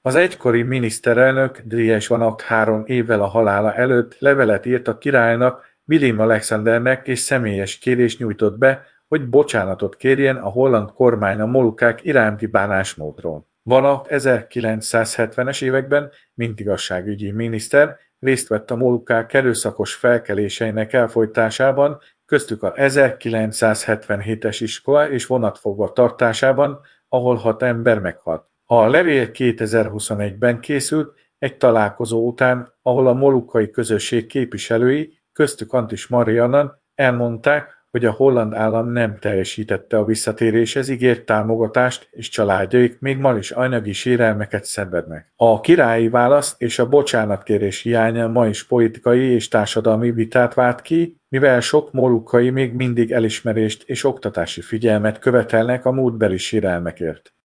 Az egykori miniszterelnök Driesch-Van 3 évvel a halála előtt levelet írt a királynak, Willem Alexandernek és személyes kérést nyújtott be, hogy bocsánatot kérjen a holland kormány a Molukkák iránti bánásmódról. Van 1970-es években, mint igazságügyi miniszter, részt vett a Molukkák erőszakos felkeléseinek elfojtásában, köztük a 1977-es iskola és vonatfogva tartásában, ahol 6 ember meghalt. A levél 2021-ben készült egy találkozó után, ahol a molukkai közösség képviselői, köztük Antis Mariannan elmondták, hogy a holland állam nem teljesítette a visszatéréshez ígért támogatást, és családjaik még ma is anyagi sérelmeket szenvednek. A királyi válasz és a bocsánatkérés hiánya ma is politikai és társadalmi vitát vált ki, mivel sok molukkai még mindig elismerést és oktatási figyelmet követelnek a múltbeli sérelmekért.